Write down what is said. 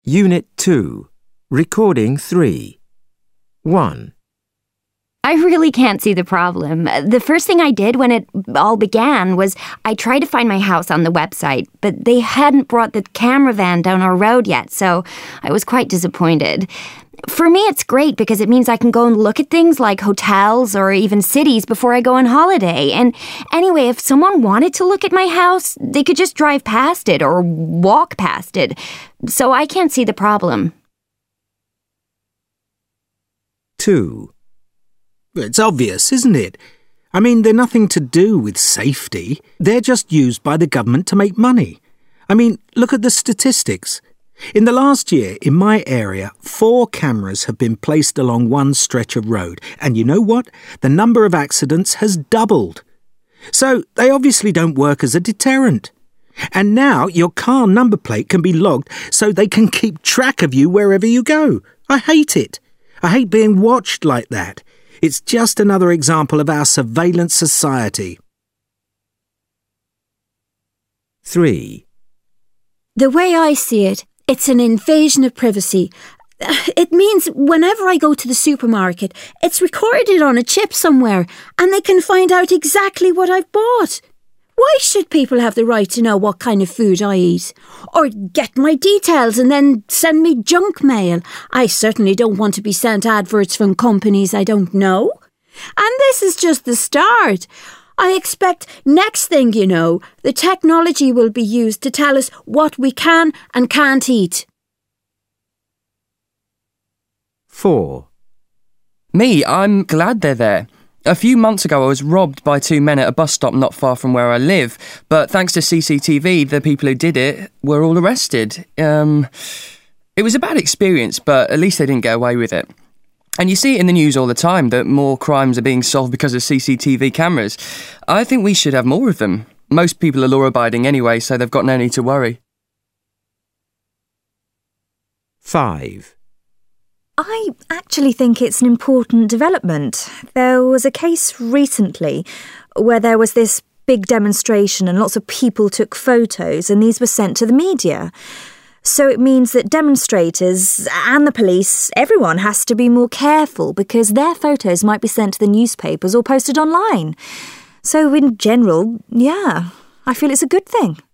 Unit 2, Recording 3. 1. I really can't see the problem. The first thing I did when it all began was I tried to find my house on the website, but they hadn't brought the camera van down our road yet, so I was quite disappointed. For me, it's great because it means I can go and look at things like hotels or even cities before I go on holiday. And anyway, if someone wanted to look at my house, they could just drive past it or walk past it. So I can't see the problem. 2. It's obvious, isn't it? I mean, they're nothing to do with safety. They're just used by the government to make money. I mean, look at the statistics. In the last year, in my area, 4 cameras have been placed along one stretch of road. And you know what? The number of accidents has doubled. So they obviously don't work as a deterrent. And now your car number plate can be logged so they can keep track of you wherever you go. I hate it. I hate being watched like that. It's just another example of our surveillance society. 3. The way I see it, it's an invasion of privacy. It means whenever I go to the supermarket, it's recorded on a chip somewhere and they can find out exactly what I've bought. Why should people have the right to know what kind of food I eat? Or get my details and then send me junk mail? I certainly don't want to be sent adverts from companies I don't know. And this is just the start. I expect next thing you know, the technology will be used to tell us what we can and can't eat. 4. Me, I'm glad they're there. A few months ago I was robbed by 2 men at a bus stop not far from where I live, but thanks to CCTV, the people who did it were all arrested. It was a bad experience, but at least they didn't get away with it. And you see it in the news all the time that more crimes are being solved because of CCTV cameras. I think we should have more of them. Most people are law-abiding anyway, so they've got no need to worry. 5. I actually think it's an important development. There was a case recently where there was this big demonstration and lots of people took photos and these were sent to the media. So it means that demonstrators and the police, everyone has to be more careful because their photos might be sent to the newspapers or posted online. So in general, yeah, I feel it's a good thing.